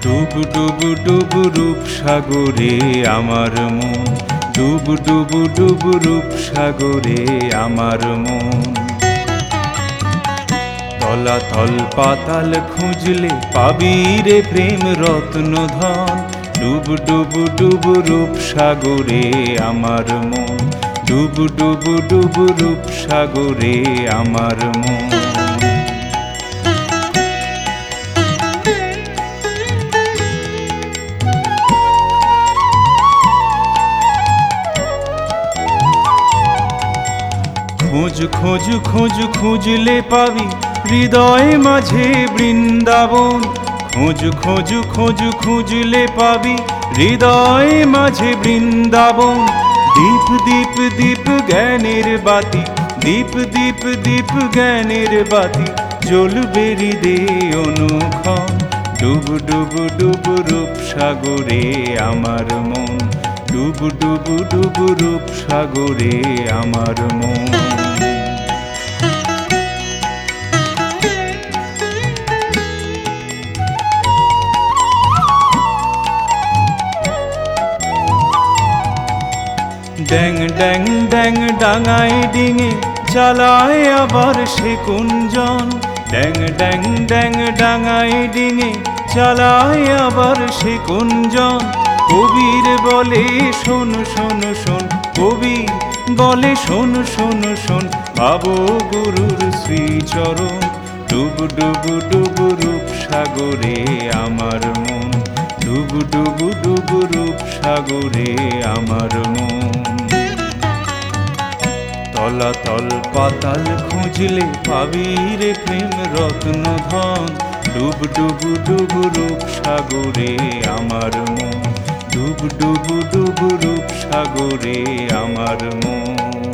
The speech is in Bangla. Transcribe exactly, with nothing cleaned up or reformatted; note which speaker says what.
Speaker 1: ডুব ডুব ডুব রূপ সাগরে আমার মন, ডুব ডুব ডুব রূপ সাগরে আমার মন। তলাতল পাতাল খুঁজলে পাবি রে প্রেম রত্ন ধন, ডুব ডুব ডুব রূপ সাগরে আমার মন, ডুব ডুব ডুব রূপ সাগরে আমার মন। খোঁজ খোঁজ খোঁজ খুঁজলে পাবি হৃদয় মাঝে বৃন্দাবন, খোঁজ খোঁজ খোঁজ খুঁজলে পাবি হৃদয় মাঝে বৃন্দাবন। দীপ দীপ দীপ জ্ঞানের বাতি, দীপ দীপ দীপ জ্ঞানের বাতি জ্বলবে হৃদয়ে অনুক্ষণ, ডুব ডুব ডুব রূপ সাগরে আমার মন, ডুব ডুব ডুব রূপ সাগরে আমার মন। ড্যাং ড্যাং ড্যাং ডাঙায় ডিঙে চালায় আবার সে কুঞ্জন, ড্যাং ড্যাং ড্যাং ডাঙায় ডিঙে চালায় আবার সে কুঞ্জন। কবির বলে শোন শোন শোন, কবি বলে শোন শোন শোন, ভাবো গুরুর শ্রীচরণ, ডুব ডুব ডুব রূপ সাগরে আমার মন, ডুব ডুব ডুব রূপ সাগরে আমার মন। তলাতল পাতাল খুঁজলে পাবি রে প্রেম রত্ন ধন, ডুব ডুব ডুব রূপ সাগরে আমার মন, ডুব ডুব ডুব রূপ সাগরে আমার মন।